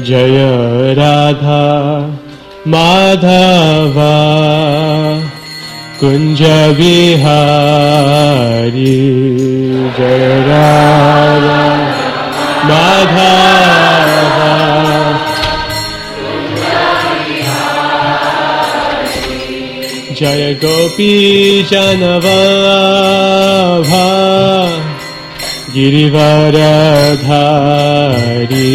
Jaya Radha Madhava Kunja Bihari. Jaya Radha Madhava Jaya Gopi Janavallabha Girivaradhari.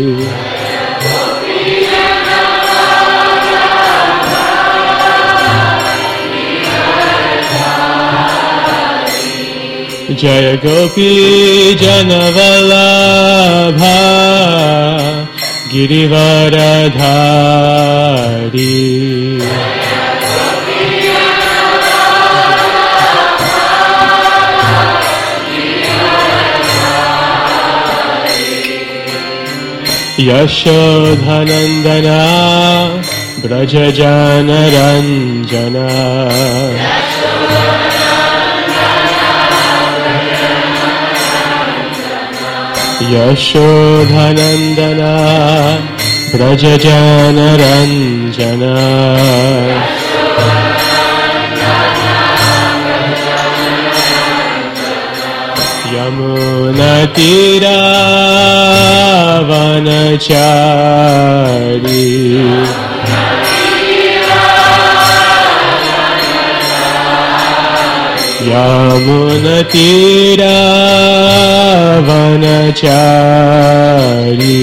Jaya Gopi Janavallabha Girivaradhari. Yashodhanandana Brajajana Ranjana. Yashodhanandana Brajajana Ranjana. Yamuna Tira Vanachari. Yamuna Tira Vanachari.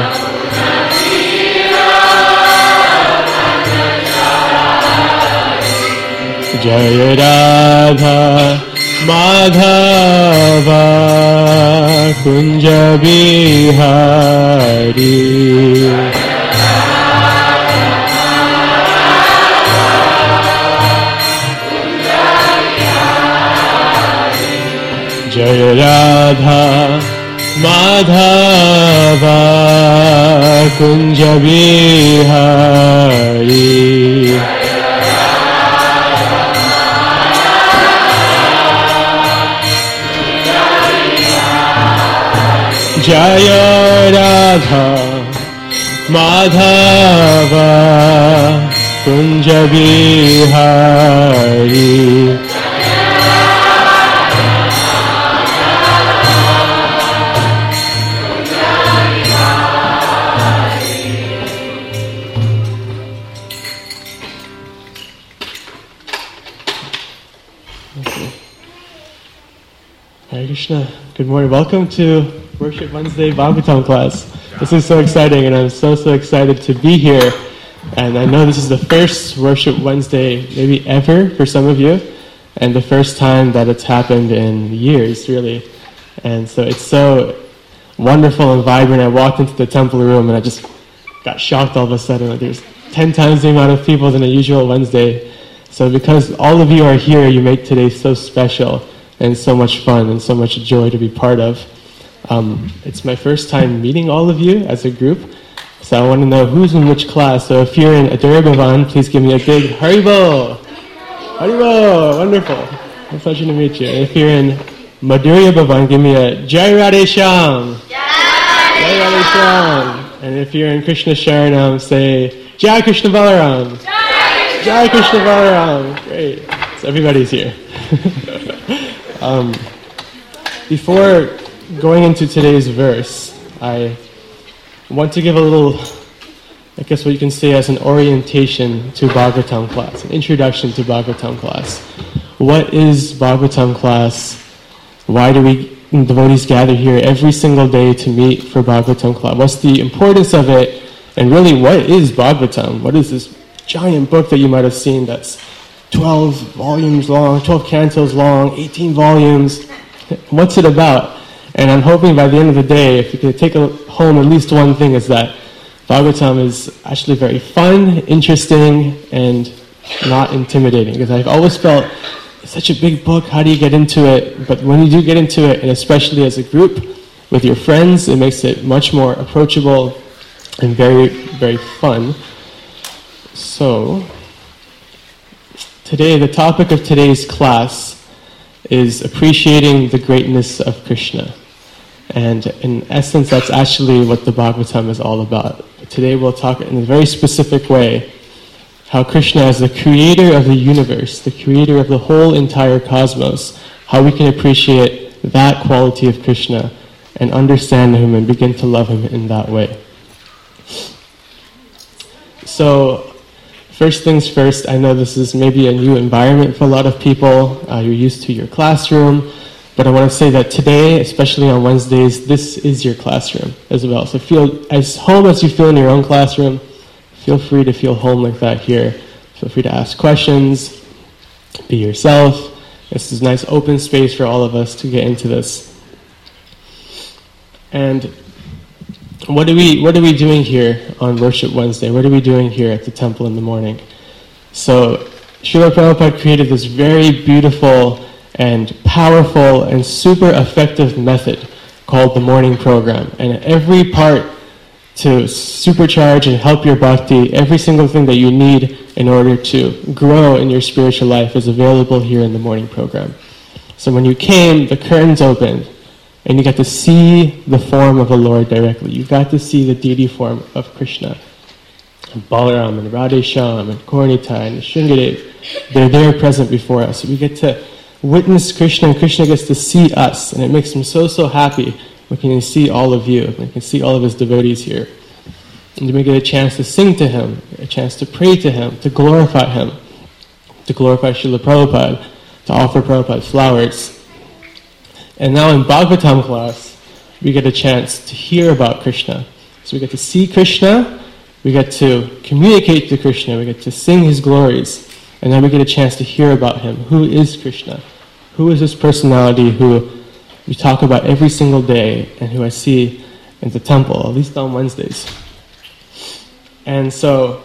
Jaya Radha Madhava Kunja Bihari. Jaya Radha Madhava Kunja Bihari. Jaya Radha Madhava Kunja Bihari. Hare Krishna. Good morning. Welcome to Worship Wednesday Bhagavatam class. This is so exciting, and I'm so excited to be here. And I know this is the first Worship Wednesday, maybe ever, for some of you, and the first time that it's happened in years, really. And so it's so wonderful and vibrant. I walked into the temple room, and I just got shocked all of a sudden. There's 10 times the amount of people than a usual Wednesday. So because all of you are here, you make today so special and so much fun and so much joy to be part of. It's my first time meeting all of you as a group, so I want to know who's in which class. So if you're in Adhurya Bhavan, please give me a big Haribol! Haribol! Wonderful. It's a pleasure to meet you. And if you're in Madhurya Bhavan, give me a Jai Radhe Shyam! Jai Radhe Shyam! And if you're in Krishna Sharanam, say Jai Krishna Balaram! Jai Krishna Balaram! Great. So everybody's here. Before going into today's verse, I want to give a little, I guess what you can say as an orientation to Bhagavatam class, an introduction to Bhagavatam class. What is Bhagavatam class? Why do we devotees gather here every single day to meet for Bhagavatam class? What's the importance of it? And really, what is Bhagavatam? What is this giant book that you might have seen that's 12 volumes long, 12 cantos long, 18 volumes? What's it about? And I'm hoping by the end of the day, if you can take home at least one thing, is that Bhagavatam is actually very fun, interesting, and not intimidating. Because I've always felt it's such a big book, how do you get into it? But when you do get into it, and especially as a group with your friends, it makes it much more approachable and very, very fun. So, today, the topic of today's class is appreciating the greatness of Krishna. And in essence, that's actually what the Bhagavatam is all about. today we'll talk in a very specific way how Krishna is the creator of the universe, the creator of the whole entire cosmos, how we can appreciate that quality of Krishna and understand him and begin to love him in that way. So, first things first, I know this is maybe a new environment for a lot of people. You're used to your classroom. But I want to say that today, especially on Wednesdays, this is your classroom as well. So feel as home as you feel in your own classroom. Feel free to feel home like that here. Feel free to ask questions, be yourself. This is a nice open space for all of us to get into this. And what are we doing here on Worship Wednesday? What are we doing here at the temple in the morning? So Srila Prabhupada created this very beautiful and powerful and super effective method called the morning program. And every part to supercharge and help your bhakti, every single thing that you need in order to grow in your spiritual life is available here in the morning program. So when you came, the curtains opened, and you got to see the form of the Lord directly. You got to see the deity form of Krishna. And Balaram and Radhesham and Gaura-Nitai and Shringadev, they're there present before us. We get to witness Krishna, and Krishna gets to see us, and it makes him so, so happy when he can see all of you, when he can see all of his devotees here. And we get a chance to sing to him, a chance to pray to him, to glorify him, to glorify Srila Prabhupada, to offer Prabhupada flowers. And now in Bhagavatam class, we get a chance to hear about Krishna. So we get to see Krishna, we get to communicate to Krishna, we get to sing his glories. And then we get a chance to hear about him. Who is Krishna? Who is this personality who we talk about every single day and who I see in the temple, at least on Wednesdays? And so,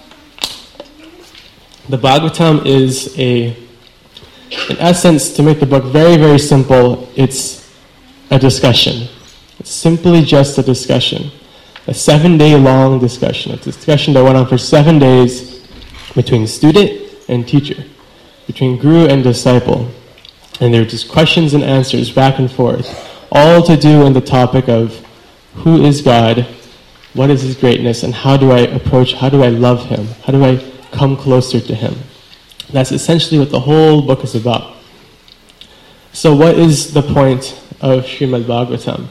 the Bhagavatam is in essence, to make the book very, very simple, it's a discussion. It's simply just a discussion. A 7-day long discussion. It's a discussion that went on for 7 days between student and teacher, between guru and disciple. And there are just questions and answers back and forth, all to do on the topic of who is God, what is his greatness, and how do I love him, how do I come closer to him. That's essentially what the whole book is about. So what is the point of Srimad Bhagavatam?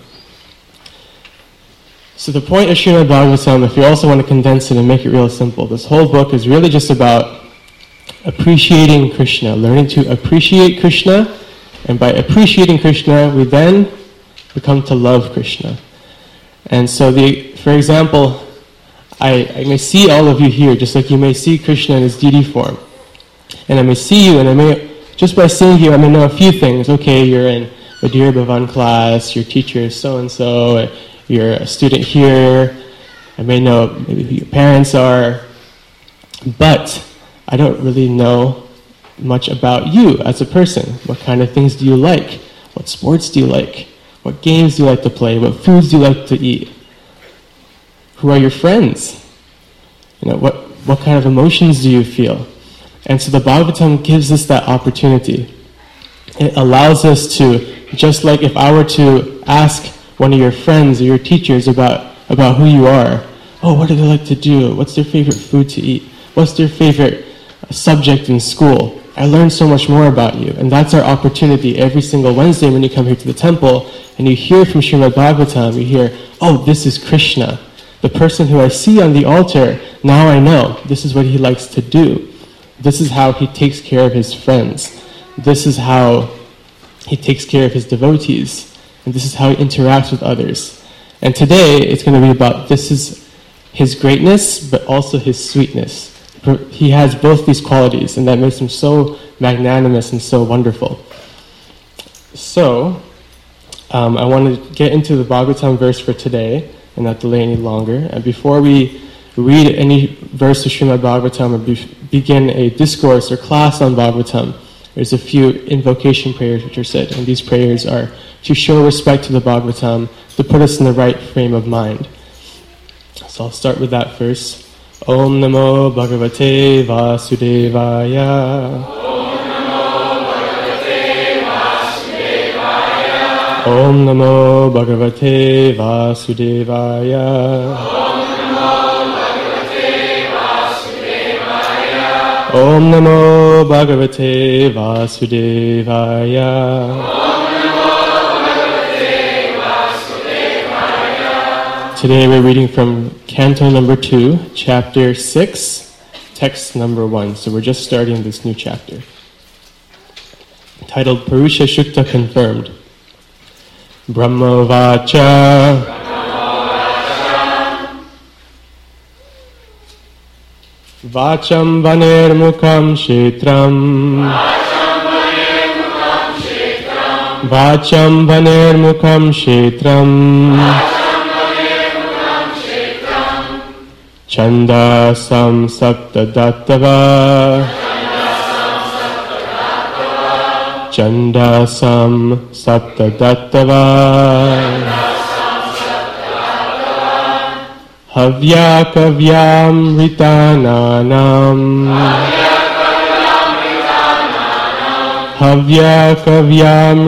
So the point of Srimad Bhagavatam, if you also want to condense it and make it real simple, this whole book is really just about appreciating Krishna, learning to appreciate Krishna, and by appreciating Krishna, we then become to love Krishna. And so, for example, I may see all of you here, just like you may see Krishna in his deity form. And I may see you, and I may, just by seeing you, I may know a few things. Okay, you're in Madhurya Bhavan class, your teacher is so-and-so, you're a student here, I may know maybe who your parents are, but I don't really know much about you as a person. What kind of things do you like? What sports do you like? What games do you like to play? What foods do you like to eat? Who are your friends? What kind of emotions do you feel? And so the Bhagavatam gives us that opportunity. It allows us to, just like if I were to ask one of your friends or your teachers about who you are, oh, what do they like to do? What's their favorite food to eat? What's their favorite subject in school? I learned so much more about you. And that's our opportunity every single Wednesday when you come here to the temple and you hear from Srimad Bhagavatam, you hear, oh, this is Krishna. The person who I see on the altar, now I know. This is what he likes to do. This is how he takes care of his friends. This is how he takes care of his devotees. And this is how he interacts with others. And today, it's going to be about this is his greatness, but also his sweetness. He has both these qualities, and that makes him so magnanimous and so wonderful. So, I want to get into the Bhagavatam verse for today, and not delay any longer. And before we read any verse of Srimad Bhagavatam or begin a discourse or class on Bhagavatam, there's a few invocation prayers which are said, and these prayers are to show respect to the Bhagavatam, to put us in the right frame of mind. So I'll start with that first. Om Namo Bhagavate Vasudevaya. Om Namo Bhagavate Vasudevaya. Om Namo Om Namo Bhagavate Vasudevaya. Today we're reading from Canto number 2, chapter 6, text number 1. So we're just starting this new chapter, titled Purusha Shukta Confirmed. Brahma Vacha. Vacham Vaner Mukham Kshetram. Vacham Vaner Mukham Kshetram. Chandasam Saptadattava. Chandasam Saptadattava. Havya Kavyam Ritananam. Havya Kavyam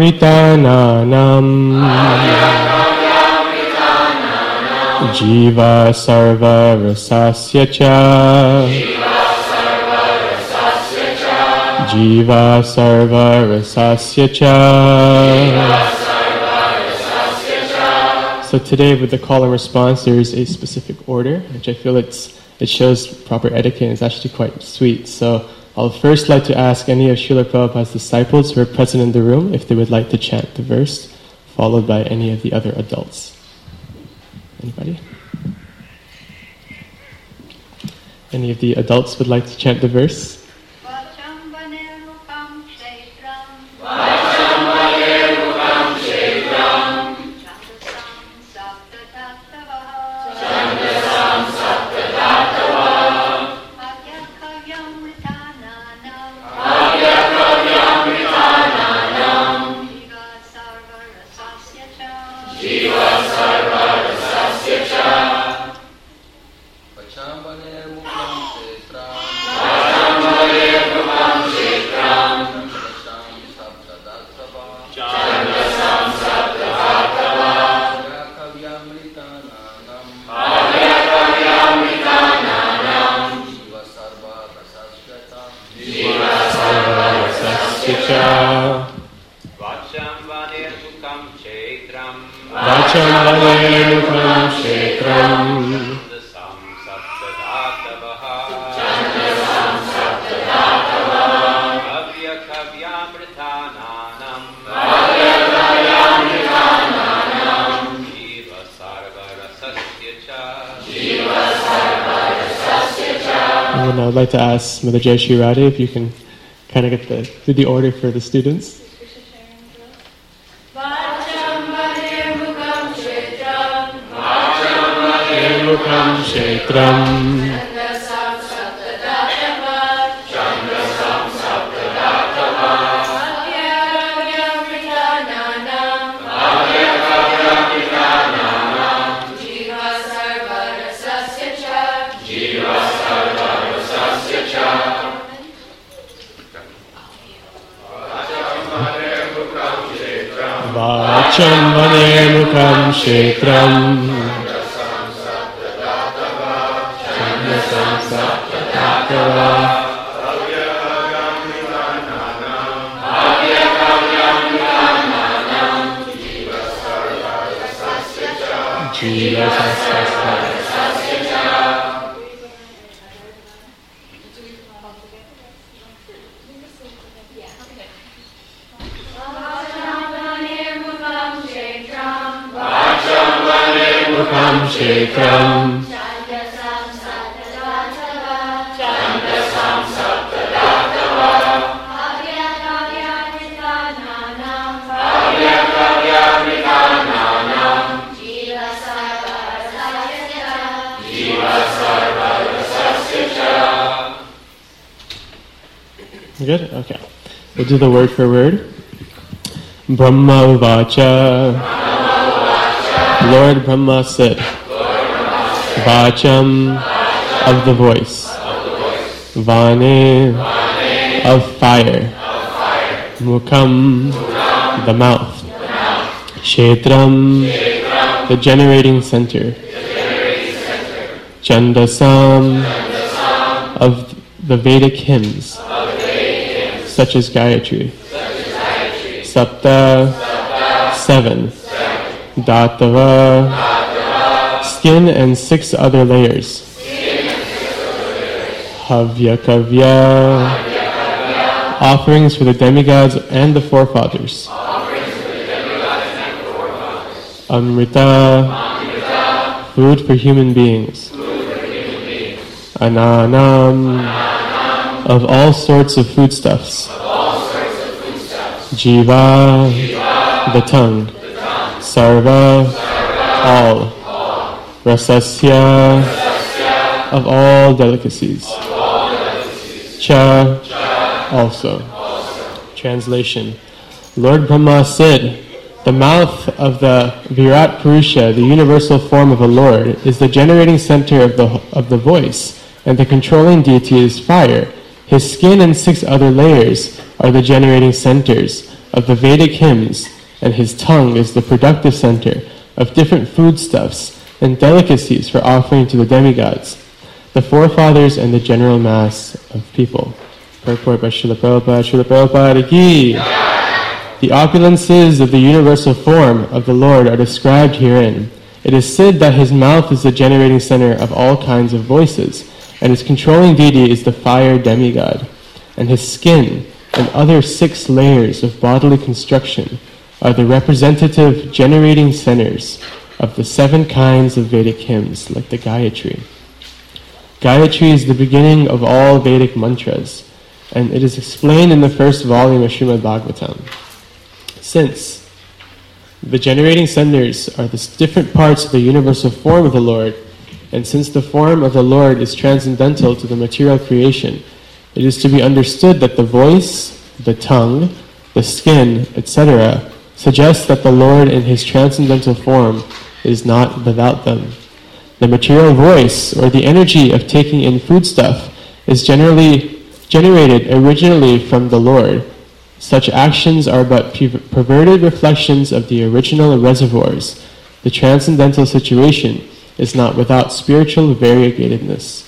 Ritananam. Jiva Sarva Rasasya Cha. Jiva Sarva Rasasya Cha. So today with the call and response there is a specific order, which I feel it shows proper etiquette and it's actually quite sweet. So I'll first like to ask any of Srila Prabhupada's disciples who are present in the room if they would like to chant the verse, followed by any of the other adults. Anybody? Any of the adults would like to chant the verse? Vacham Vaner Mukham Kshetram. Vacham Vaner Mukham Kshetram. Chandasam Saptadattava. Chandasam Saptadattava. Havya Kavyam Ritananam. Havya Kavyam Ritananam. Jiva Sarva Rasasya Cha. Jiva Sarva Rasasya Cha. Vacham Vaner Mukham Kshetram. Vacham Vaner Mukham Kshetram. Chandasam Chandasam Saptadattava. Saptadattava. Havya Kavyam Ritananam. Havya Kavyam Ritananam. Jiva Sarva Rasasya Cha. Jiva Sarva Rasasya Cha. Vacham Vaner Mukham Kshetram. Vacham Vaner Mukham Kshetram. Chandasam Saptadattava. Chandasam Saptadattava. Havya Kavyam Ritananam. Havya Kavyam Ritananam. Jiva Sarva Rasasya Cha. Jiva Sarva Rasasya Cha. And then I would like to ask Mother Jai Shri Radhe if you can kind of do the order for the students. Vacham Vaner Mukham Kshetram. Vacham Vaner Mukham Kshetram. Chandasam Saptadattava. Chandasam Saptadattava. Havya Kavyam Ritananam. Havya Kavyam Ritananam. Jiva Sarva Rasasya Cha. Jiva Sarva Rasasya Cha. Vacham Vaner Mukham Kshetram. Chandasam Saptadattava. Havya Kavyam Ritananam. Jiva Sarva Rasasya Cha. Jiva Sarva. Rasasya Cha. Vacham Vaner Mukham Kshetram. Vacham Vaner Mukham Kshetram. Chandasam Saptadattava. Chandasam Saptadattava. Havya Kavyam Ritananam. Havya Kavyam Ritananam. Jiva Sarva Rasasya Cha. Jiva Sarva Rasasya Cha. Good? Okay. We'll do the word for word. Brahma Vacha. Lord Brahma said. Vacham of the voice. Vane of fire. Mukham the mouth. Kshetram the generating center. Chandasam of the Vedic hymns, such as Gayatri, Sapta, 7, Datava, skin and 6 other layers, Havya Kavya, offerings for the demigods and the forefathers, Amrita, food for human beings, Ananam, of all sorts of foodstuffs, Jiva, the tongue, Sarva, all, Rasasya, of all delicacies, Cha, also. Translation. Lord Brahma said, the mouth of the Virat Purusha, the universal form of the Lord, is the generating center of the voice, and the controlling deity is fire. His skin and 6 other layers are the generating centers of the Vedic hymns, and his tongue is the productive center of different foodstuffs and delicacies for offering to the demigods, the forefathers, and the general mass of people. Purport by Srila Prabhupada. Srila Prabhupada ki. The opulences of the universal form of the Lord are described herein. It is said that his mouth is the generating center of all kinds of voices, and his controlling deity is the fire demigod, and his skin and other 6 layers of bodily construction are the representative generating centers of the 7 kinds of Vedic hymns, like the Gayatri. Gayatri is the beginning of all Vedic mantras, and it is explained in the first volume of Srimad Bhagavatam. Since the generating centers are the different parts of the universal form of the Lord, and since the form of the Lord is transcendental to the material creation, it is to be understood that the voice, the tongue, the skin, etc., suggests that the Lord in his transcendental form is not without them. The material voice, or the energy of taking in foodstuff, is generally generated originally from the Lord. Such actions are but perverted reflections of the original reservoirs. The transcendental situation is not without spiritual variegatedness.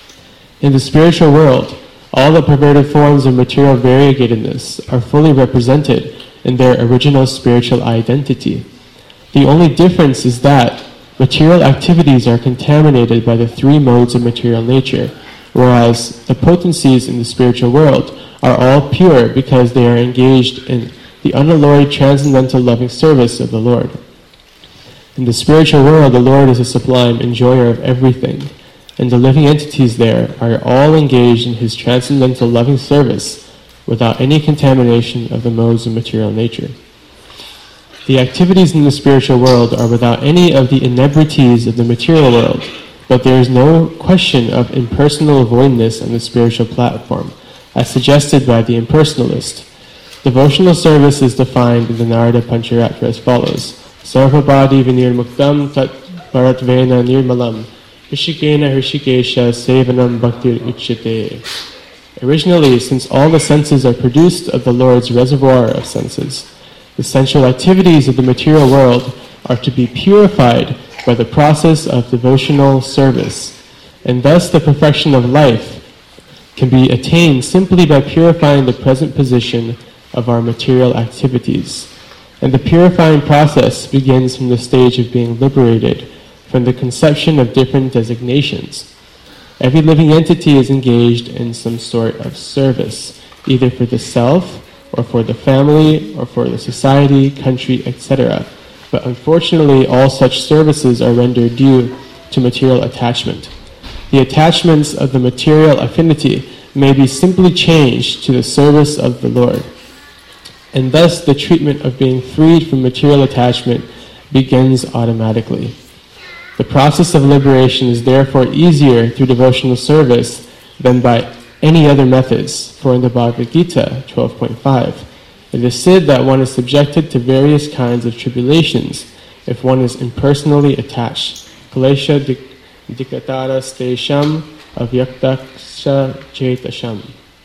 In the spiritual world, all the perverted forms of material variegatedness are fully represented in their original spiritual identity. The only difference is that material activities are contaminated by the 3 modes of material nature, whereas the potencies in the spiritual world are all pure because they are engaged in the unalloyed transcendental loving service of the Lord. In the spiritual world, the Lord is a sublime enjoyer of everything, and the living entities there are all engaged in his transcendental loving service without any contamination of the modes of material nature. The activities in the spiritual world are without any of the inebrities of the material world, but there is no question of impersonal voidness on the spiritual platform, as suggested by the impersonalist. Devotional service is defined in the Narada Pancharatra as follows: Sarvabhadi vinirmuktam tat bharatvena nirmalam Rishikena Rishikesha Sevanam Bhaktir Uchyate. Originally, since all the senses are produced of the Lord's reservoir of senses, the sensual activities of the material world are to be purified by the process of devotional service, and thus the perfection of life can be attained simply by purifying the present position of our material activities. And the purifying process begins from the stage of being liberated from the conception of different designations. Every living entity is engaged in some sort of service, either for the self, or for the family, or for the society, country, etc. But unfortunately, all such services are rendered due to material attachment. The attachments of the material affinity may be simply changed to the service of the Lord. And thus the treatment of being freed from material attachment begins automatically. The process of liberation is therefore easier through devotional service than by any other methods, for in the Bhagavad Gita 12.5, it is said that one is subjected to various kinds of tribulations if one is impersonally attached. Kalesha dikatara stesham avyaktaksha chetasham.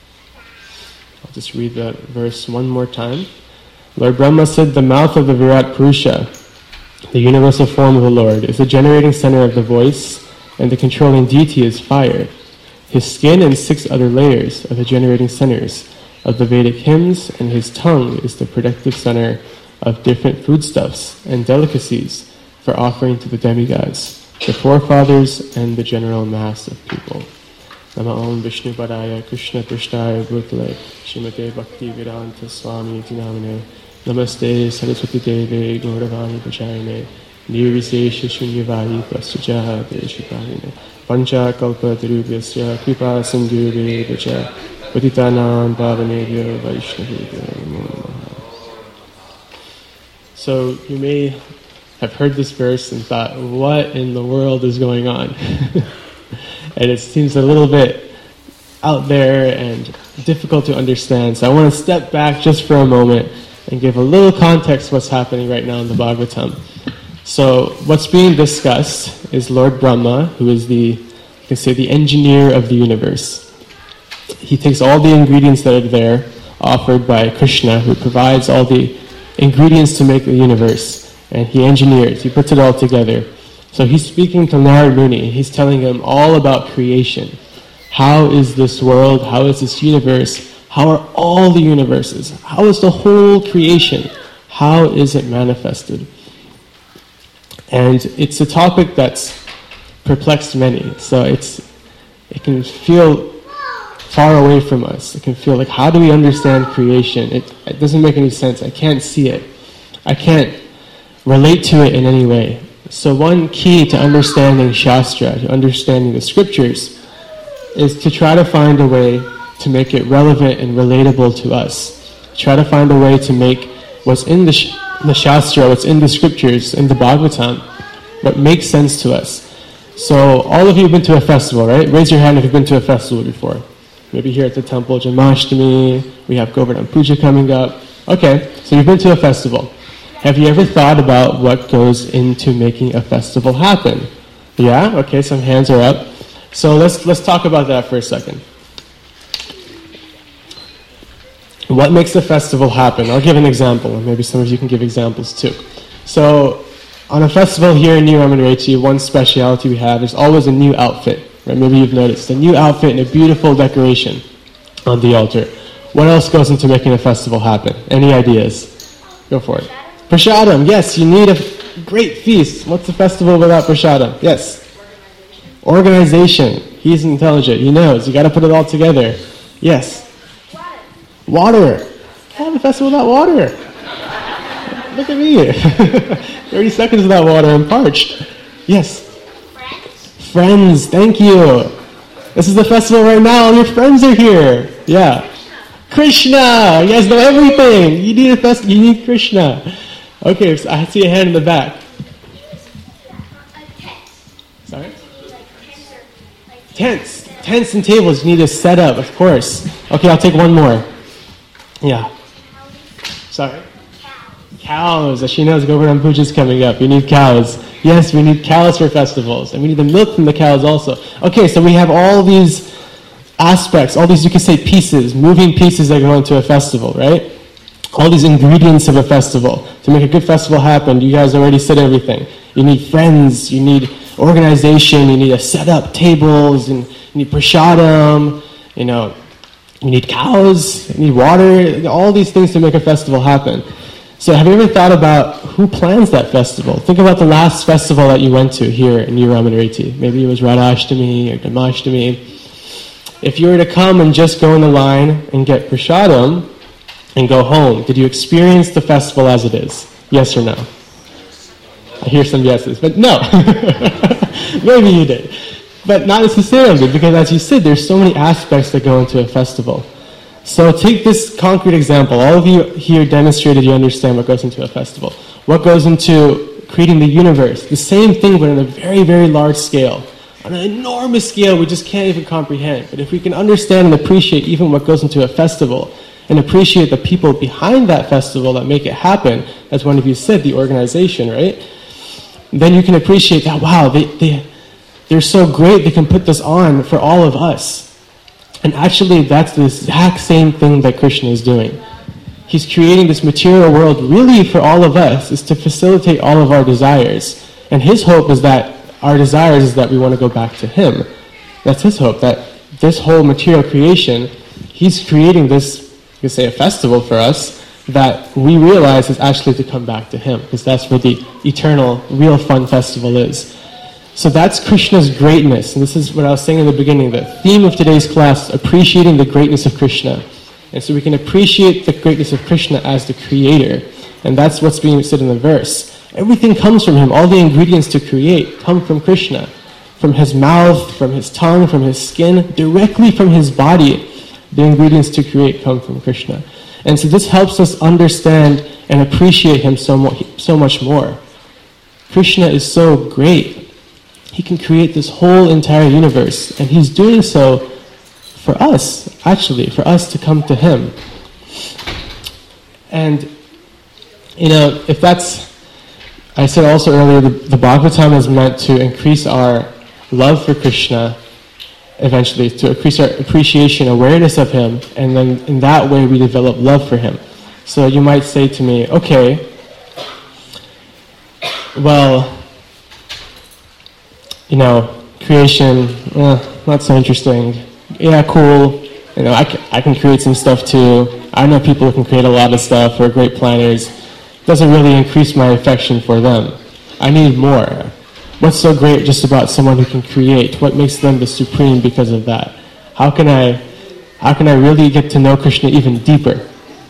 I'll just read that verse one more time. Lord Brahma said, the mouth of the Virat Purusha, the universal form of the Lord, is the generating center of the voice, and the controlling deity is fire. his skin and 6 other layers are the generating centers of the Vedic hymns, and his tongue is the productive center of different foodstuffs and delicacies for offering to the demigods, the forefathers, and the general mass of people. Nama Om Vishnu Padaya Krishna Prishtaya Bhutale Srimate Bhakti Vedanta Swami Dinamine Namaste Saraswati Deve Gauravani Pachayane Nirvisesha Shunyavadi Prastujaha Deshikarine Pancha Kalpa Tarubhyasya Kripa Sindhu Vacha Patitanam Pavanebhyo Vaishnavibhyo Namo Namaha. So you may have heard this verse and thought, what in the world is going on? And it seems a little bit out there and difficult to understand. So I want to step back just for a moment and give a little context what's happening right now in the Bhagavatam. So what's being discussed is Lord Brahma, who is the engineer of the universe. He takes all the ingredients that are there, offered by Krishna, who provides all the ingredients to make the universe, and he engineers, he puts it all together. So he's speaking to Narad Muni, he's telling him all about creation. How is this world, how is this universe, how are all the universes, how is the whole creation, how is it manifested? And it's a topic that's perplexed many, so it can feel far away from us. It can feel like, how do we understand creation? It doesn't make any sense, I can't see it. I can't relate to it in any way. So one key to understanding Shastra, to understanding the scriptures, is to try to find a way to make it relevant and relatable to us. Try to find a way to make what's in the Shastra, what's in the scriptures, in the Bhagavatam, what makes sense to us. So all of you have been to a festival, right? Raise your hand if you've been to a festival before. Maybe here at the temple, Janmashtami, we have Govardhan Puja coming up. Okay, so you've been to a festival. Have you ever thought about what goes into making a festival happen? Yeah? Okay, some hands are up. So let's talk about that for a second. What makes a festival happen? I'll give an example, and maybe some of you can give examples too. So on a festival here in New Ramanreti, one speciality we have is always a new outfit. Right? Maybe you've noticed a new outfit and a beautiful decoration on the altar. What else goes into making a festival happen? Any ideas? Go for it. Prasadam, yes, you need a great feast. What's a festival without prasadam? Yes. Organization. He's intelligent, he knows. You got to put it all together. Yes. Water. Have a festival without water. Look at me. 30 seconds without water, I'm parched. Yes. Friends, thank you. This is the festival right now, all your friends are here. Yeah. Krishna! You guys know everything. You need a festival, you need Krishna. Okay, so I see a hand in the back. Sorry? Tents. Tents and tables you need to set up, of course. Okay, I'll take one more. Yeah. Sorry? Cows. She knows Govardhan Puja is coming up. We need cows. Yes, we need cows for festivals. And we need the milk from the cows also. Okay, so we have all these aspects, all these, you could say, pieces, moving pieces that go into a festival, right? All these ingredients of a festival. To make a good festival happen, you guys already said everything. You need friends, you need organization, you need to set up tables, and you need prasadam, you need cows, you need water, all these things to make a festival happen. So have you ever thought about who plans that festival? Think about the last festival that you went to here in New Ramanreti. Maybe it was Radhashtami or Janmashtami. If you were to come and just go in the line and get prasadam and go home, did you experience the festival as it is? Yes or no? I hear some yeses, but no. Maybe you did. But not necessarily, because as you said, there's so many aspects that go into a festival. So take this concrete example. All of you here demonstrated you understand what goes into a festival. What goes into creating the universe? The same thing, but on a very, very large scale. On an enormous scale we just can't even comprehend. But if we can understand and appreciate even what goes into a festival, and appreciate the people behind that festival that make it happen, as one of you said, the organization, right? Then you can appreciate that, wow, they're so great, they can put this on for all of us. And actually, that's the exact same thing that Krishna is doing. He's creating this material world really for all of us, is to facilitate all of our desires. And his hope is that our desires is that we want to go back to him. That's his hope, that this whole material creation, he's creating this, you could say, a festival for us that we realize is actually to come back to him, because that's where the eternal, real fun festival is. So that's Krishna's greatness, and this is what I was saying in the beginning. The theme of today's class is appreciating the greatness of Krishna. And so we can appreciate the greatness of Krishna as the creator, and that's what's being said in the verse. Everything comes from him. All the ingredients to create come from Krishna. From his mouth, from his tongue, from his skin, directly from his body. The ingredients to create come from Krishna. And so this helps us understand and appreciate him so much more. Krishna is so great. He can create this whole entire universe, and he's doing so for us, actually, for us to come to him. And, if that's, I said also earlier, the Bhagavatam is meant to increase our love for Krishna, eventually, to increase our appreciation, awareness of him, and then in that way we develop love for him. So you might say to me, okay, well, creation, not so interesting. Yeah, cool. I can create some stuff too. I know people who can create a lot of stuff, who are great planners. It doesn't really increase my affection for them. I need more. What's so great just about someone who can create? What makes them the supreme because of that? How can I really get to know Krishna even deeper?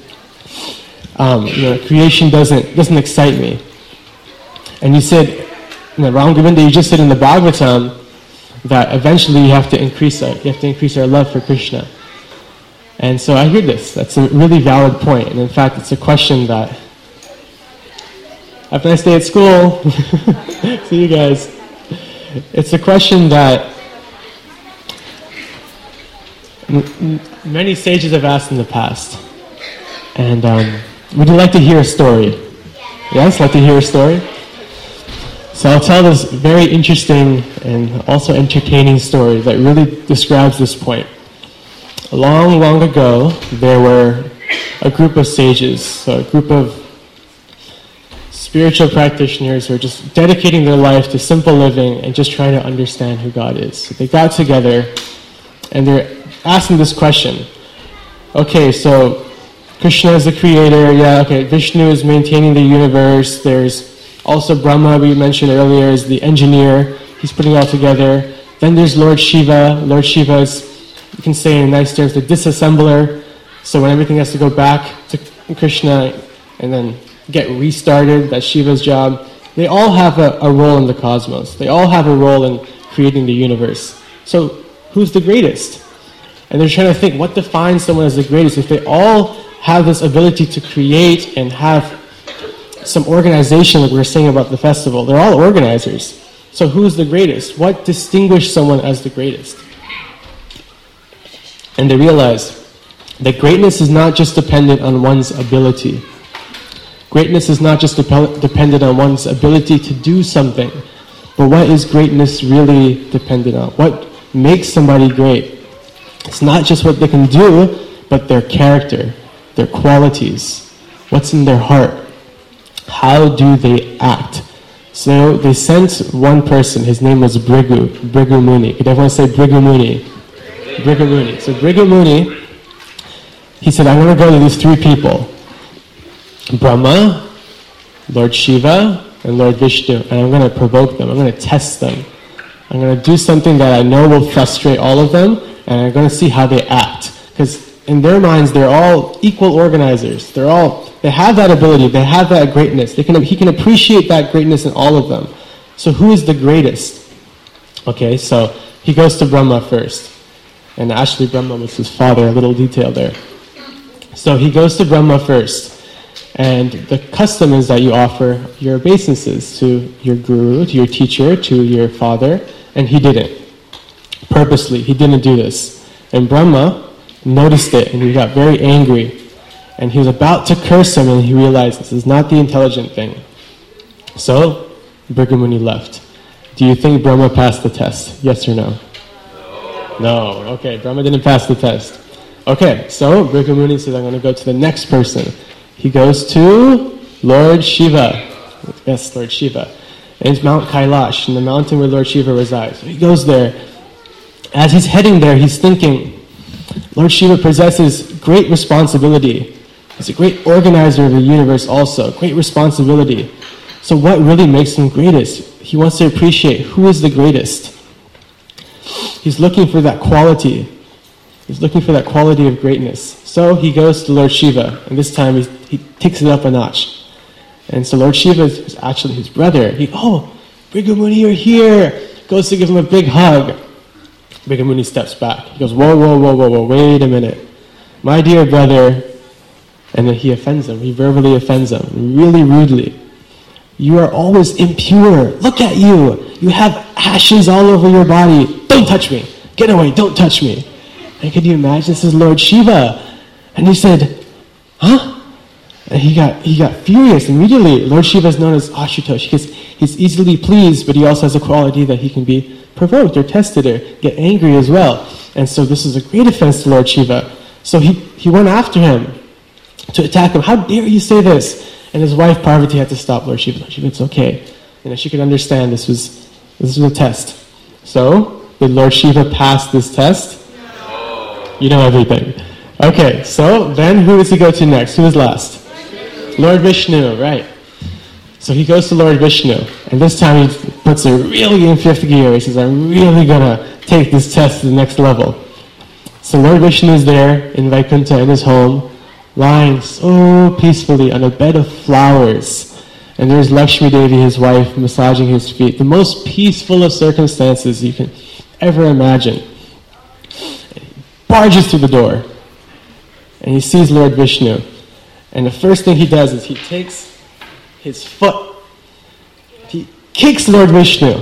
Creation doesn't excite me. And you said, Ram Govinda, you just said in the Bhagavatam that eventually you have to increase our love for Krishna. And so I hear this. That's a really valid point. And in fact, it's a question that, have a nice day at school. See you guys. It's a question that many sages have asked in the past. And would you like to hear a story? Yes, like to hear a story? So I'll tell this very interesting and also entertaining story that really describes this point. Long, long ago, there were a group of sages, so a group of spiritual practitioners who are just dedicating their life to simple living and just trying to understand who God is. So they got together and they're asking this question. Okay, so Krishna is the creator, Vishnu is maintaining the universe, there's also Brahma, we mentioned earlier, is the engineer, he's putting it all together. Then there's Lord Shiva. Lord Shiva is, you can say in nice terms, the disassembler. So when everything has to go back to Krishna and then get restarted, that's Shiva's job. They all have a role in the cosmos. They all have a role in creating the universe. So who's the greatest? And they're trying to think, what defines someone as the greatest? If they all have this ability to create and have some organization, like we were saying about the festival, they're all organizers. So who's the greatest? What distinguishes someone as the greatest? And they realize that greatness is not just dependent on one's ability. Greatness is not just dependent on one's ability to do something, but what is greatness really dependent on? What makes somebody great? It's not just what they can do, but their character, their qualities, what's in their heart. How do they act? So they sent one person, his name was Bhrigu Muni. Could everyone say Bhrigu Muni? Bhrigu Muni. So Bhrigu Muni, he said, I'm going to go to these three people. Brahma, Lord Shiva, and Lord Vishnu, and I'm going to provoke them. I'm going to test them. I'm going to do something that I know will frustrate all of them, and I'm going to see how they act. Because in their minds, they're all equal organizers. They have that ability. They have that greatness. He can appreciate that greatness in all of them. So who is the greatest? Okay, so he goes to Brahma first. And actually Brahma was his father, a little detail there. So he goes to Brahma first. And the custom is that you offer your obeisances to your guru, to your teacher, to your father. And he didn't. Purposely, he didn't do this. And Brahma noticed it and he got very angry. And he was about to curse him and he realized this is not the intelligent thing. So, Bhrigu Muni left. Do you think Brahma passed the test? Yes or no? No. Okay, Brahma didn't pass the test. Okay, so Bhrigu Muni says, I'm going to go to the next person. He goes to Lord Shiva. Yes, Lord Shiva. It's Mount Kailash, in the mountain where Lord Shiva resides. So he goes there. As he's heading there, he's thinking, Lord Shiva possesses great responsibility. He's a great organizer of the universe also, great responsibility. So what really makes him greatest? He wants to appreciate who is the greatest. He's looking for that quality. He's looking for that quality of greatness. So he goes to Lord Shiva, and this time he takes it up a notch. And so Lord Shiva is actually his brother. Bhrigu Muni, you're here. Goes to give him a big hug. Bhrigu Muni steps back. He goes, whoa, wait a minute. My dear brother. And then he offends him. He verbally offends him, really rudely. You are always impure. Look at you. You have ashes all over your body. Don't touch me. Get away. Don't touch me. And can you imagine? This is Lord Shiva. And he said, huh? And he got furious immediately. Lord Shiva is known as Ashutosh because he's easily pleased, but he also has a quality that he can be provoked or tested or get angry as well. And so this is a great offense to Lord Shiva. So he went after him to attack him. How dare you say this? And his wife Parvati had to stop Lord Shiva. Lord Shiva, it's okay. She could understand this was a test. So, did Lord Shiva pass this test? No. You know everything. Okay, so then who does he go to next? Who is last? Lord Vishnu, right. So he goes to Lord Vishnu, and this time he puts it really in fifth gear. He says, I'm really going to take this test to the next level. So Lord Vishnu is there in Vaikuntha in his home, lying so peacefully on a bed of flowers. And there's Lakshmi Devi, his wife, massaging his feet. The most peaceful of circumstances you can ever imagine. He barges through the door, and he sees Lord Vishnu. And the first thing he does is he takes his foot, he kicks Lord Vishnu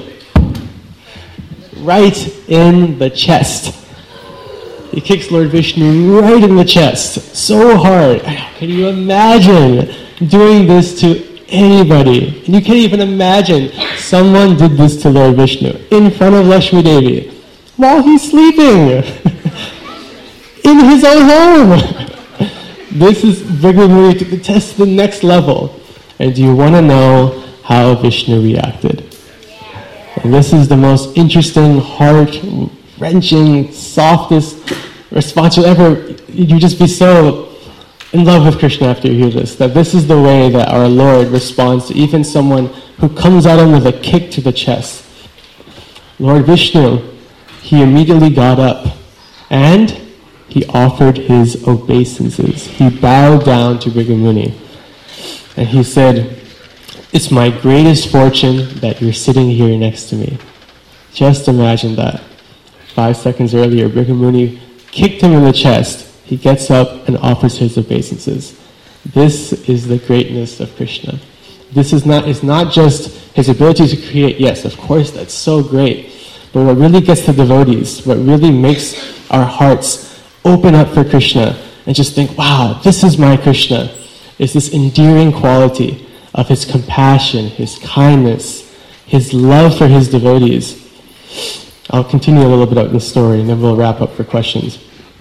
right in the chest. He kicks Lord Vishnu right in the chest, so hard. Can you imagine doing this to anybody? And you can't even imagine someone did this to Lord Vishnu in front of Lakshmi Devi while he's sleeping in his own home. This is Bhrigu Muni took the test to the next level. And do you want to know how Vishnu reacted? And this is the most interesting, heart-wrenching, softest response you'll ever. You just be so in love with Krishna after you hear this. That this is the way that our Lord responds to even someone who comes at him with a kick to the chest. Lord Vishnu, he immediately got up and he offered his obeisances. He bowed down to Bhrigu Muni. And he said, it's my greatest fortune that you're sitting here next to me. Just imagine that. 5 seconds earlier, Bhrigu Muni kicked him in the chest. He gets up and offers his obeisances. This is the greatness of Krishna. This is not just his ability to create. Yes, of course, that's so great. But what really gets the devotees, what really makes our hearts open up for Krishna and just think, wow, this is my Krishna, is this endearing quality of his compassion, his kindness, his love for his devotees. I'll continue a little bit of this story and then we'll wrap up for questions.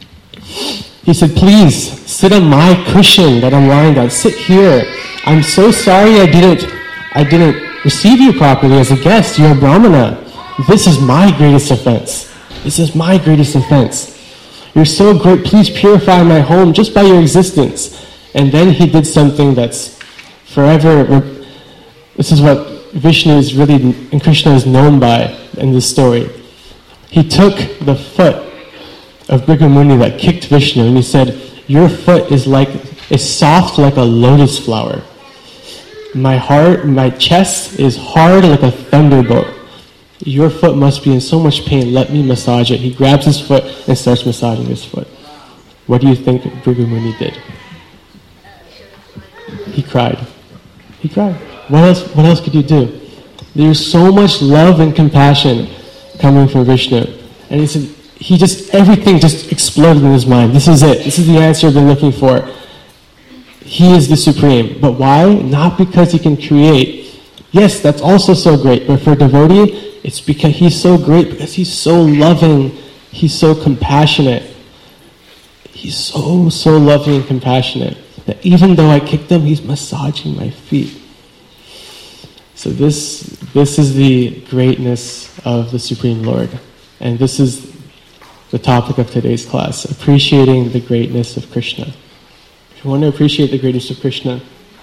He said, please, sit on my cushion that I'm lying on. Sit here. I'm so sorry I didn't receive you properly as a guest. You're a Brahmana. This is my greatest offense. This is my greatest offense. You're so great, please purify my home just by your existence. And then he did something that's forever. This is what Vishnu is really, and Krishna is known by in this story. He took the foot of Bhrigu Muni that kicked Vishnu and he said, your foot is soft like a lotus flower. My chest is hard like a thunderbolt. Your foot must be in so much pain, let me massage it. He grabs his foot and starts massaging his foot. What do you think Bhrigu Muni did? He cried. He cried. What else could you do? There's so much love and compassion coming from Vishnu. And he said, everything just exploded in his mind. This is it. This is the answer I've been looking for. He is the supreme. But why? Not because he can create. Yes, that's also so great. But for a devotee, it's because he's so great, because he's so loving, he's so compassionate. He's so loving and compassionate that even though I kicked him, he's massaging my feet. So this is the greatness of the Supreme Lord. And this is the topic of today's class, appreciating the greatness of Krishna. If you want to appreciate the greatness of Krishna,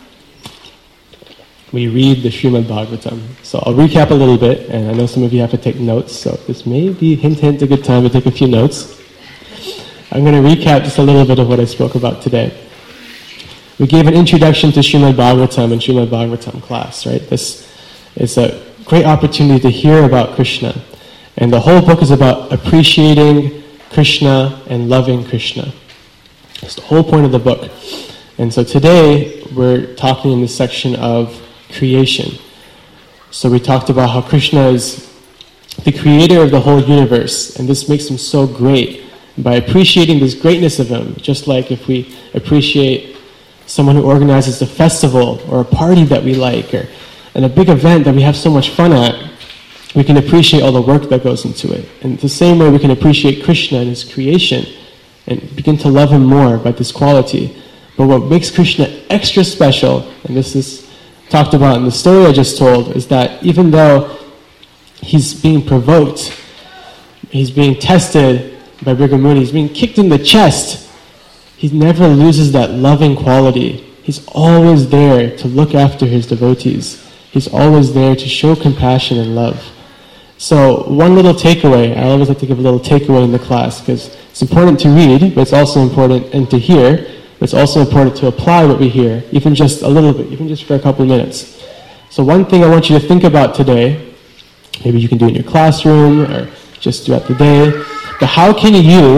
we read the Srimad Bhagavatam. So I'll recap a little bit, and I know some of you have to take notes, so this may be, hint, a good time to take a few notes. I'm going to recap just a little bit of what I spoke about today. We gave an introduction to Srimad Bhagavatam in Srimad Bhagavatam class, right? This is a great opportunity to hear about Krishna. And the whole book is about appreciating Krishna and loving Krishna. That's the whole point of the book. And so today, we're talking in this section of creation. So we talked about how Krishna is the creator of the whole universe, and this makes him so great. By appreciating this greatness of him, just like if we appreciate someone who organizes a festival or a party that we like, and a big event that we have so much fun at, we can appreciate all the work that goes into it. And the same way we can appreciate Krishna and his creation and begin to love him more by this quality. But what makes Krishna extra special, and this is talked about in the story I just told, is that even though he's being provoked, he's being tested by Bhrigu, he's being kicked in the chest, he never loses that loving quality. He's always there to look after his devotees. He's always there to show compassion and love. So one little takeaway, I always like to give a little takeaway in the class, because it's important to read, but it's also important and to hear, but it's also important to apply what we hear, even just a little bit, even just for a couple of minutes. So one thing I want you to think about today, maybe you can do it in your classroom or just throughout the day, but how can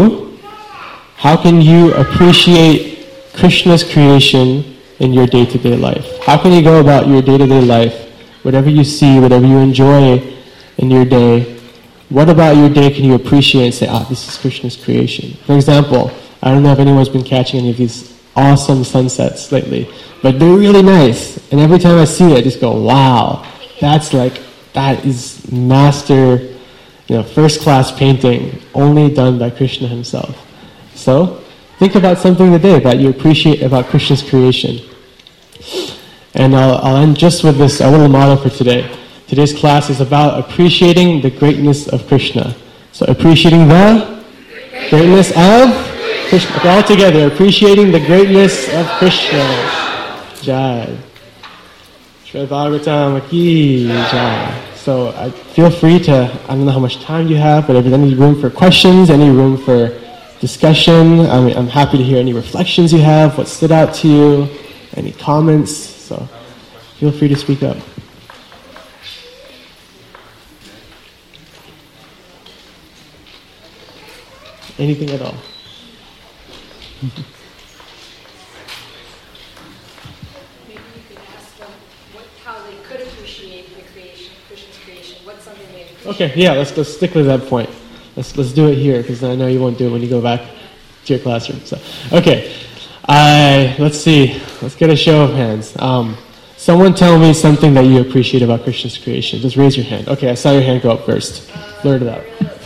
you appreciate Krishna's creation in your day-to-day life? How can you go about your day-to-day life, whatever you see, whatever you enjoy in your day, what about your day can you appreciate and say, this is Krishna's creation? For example, I don't know if anyone's been catching any of these awesome sunsets lately, but they're really nice. And every time I see it, I just go, wow, that is master, first-class painting, only done by Krishna himself. So, think about something today that you appreciate about Krishna's creation. And I'll end just with this, a little motto for today. Today's class is about appreciating the greatness of Krishna. So appreciating the greatness of Krishna. All together, appreciating the greatness of Krishna. Jai. Srimad Bhagavatam ki jai. So feel free to, I don't know how much time you have, but if there's any room for questions, any room for discussion, I'm happy to hear any reflections you have, what stood out to you, any comments, so feel free to speak up. Anything at all. Maybe you could ask them how they could appreciate the creation, Krishna's creation. What's something they appreciate? Okay, yeah, let's stick with that point. Let's do it here, because I know you won't do it when you go back to your classroom. So, okay, let's see. Let's get a show of hands. Someone tell me something that you appreciate about Krishna's creation. Just raise your hand. Okay, I saw your hand go up first. Blurt it out.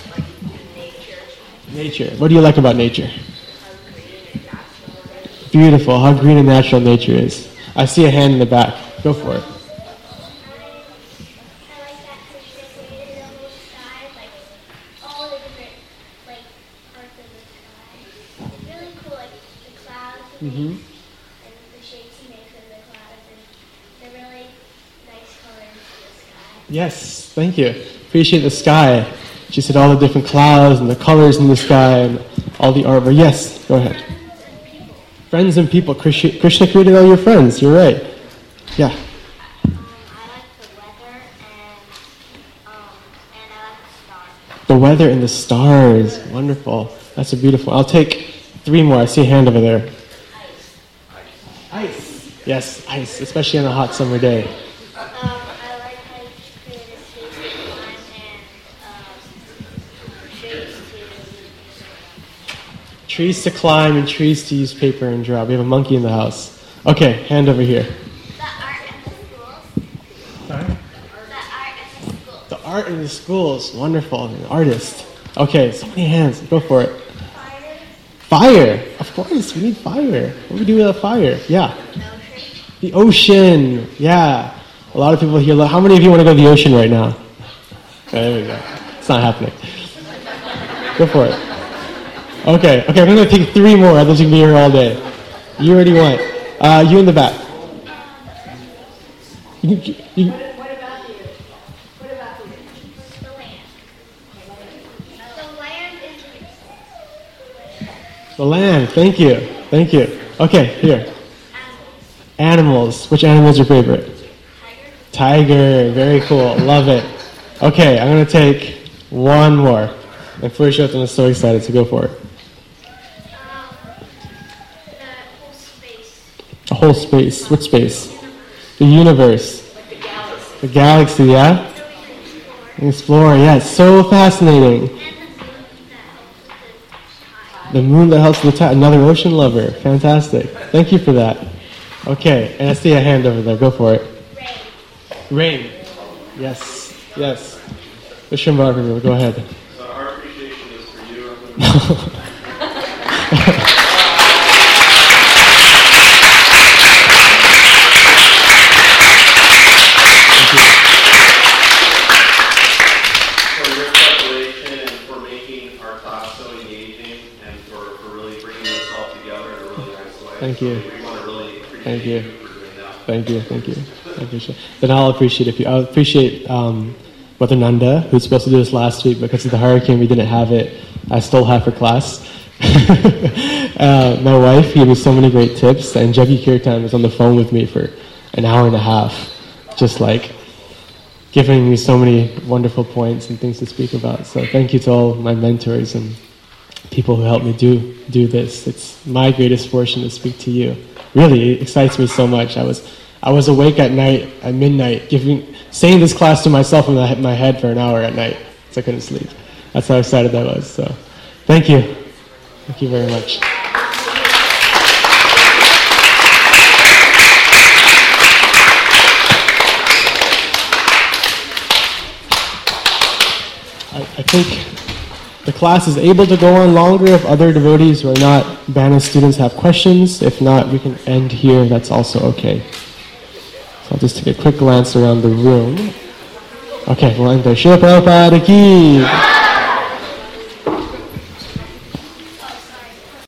Nature. What do you like about nature? Beautiful. How green and natural nature is. I see a hand in the back. Go for it. Mm-hmm. And the shapes he makes in the clouds, and the really nice colors in the sky. Yes, thank you. Appreciate the sky. She said all the different clouds and the colors in the sky and all the artwork. Yes, go ahead. Friends and people. Krishna created all your friends. You're right. Yeah. I like the weather and I like the stars. The weather and the stars. Wonderful. That's a beautiful. I'll take 3 more. I see a hand over there. Ice. Yes, ice, especially on a hot summer day. I like how you created space and time and Trees to climb and trees to use paper and draw. We have a monkey in the house. Okay, hand over here. the art in the schools. Sorry? The art in the schools. The art in the schools. Wonderful. An artist. Okay, so many hands. Go for it. Fire. Fire. Of course, we need fire. What do we do without fire? Yeah. The ocean. Yeah. A lot of people here. How many of you want to go to the ocean right now? Okay, there we go. It's not happening. Go for it. Okay, I'm going to take 3 more, otherwise you can be here all day. You already went. You in the back. You, What about you? What about you? The land. The land is the land, thank you. Okay, here. Animals. Which animal is your favorite? Tiger, very cool, love it. Okay, I'm going to take 1 more. And first I'm so excited to go for it. the whole space. The whole space. Which space? The universe. Like the galaxy. The galaxy, yeah? Explore, yeah, it's so fascinating. The moon that helps with the tide. Another ocean lover. Fantastic. Thank you for that. Okay, and I see a hand over there. Go for it. Rain. Yes. Vishwambhara, go ahead. Our appreciation is for you. For your preparation and for making our class so engaging and for really bringing this all together in a really nice way. Thank you. We want to really appreciate Thank you. for doing that. Thank you. I appreciate it. Then I'll appreciate Mother Nanda, who's supposed to do this last week. Because of the hurricane, we didn't have it. I stole half her class. My wife gave me so many great tips, and Jaggi Kirtan was on the phone with me for an hour and a half, just like giving me so many wonderful points and things to speak about. So thank you to all my mentors and people who helped me do this. It's my greatest fortune to speak to you. Really, it excites me so much. I was awake at midnight, saying this class to myself in my head for an hour at night, so I couldn't sleep. That's how excited I was. So, thank you. Thank you very much. I think the class is able to go on longer if other devotees who are not Bana students have questions. If not, we can end here. That's also okay. So I'll just take a quick glance around the room. Okay, we'll end there. Srila Prabhupada ki.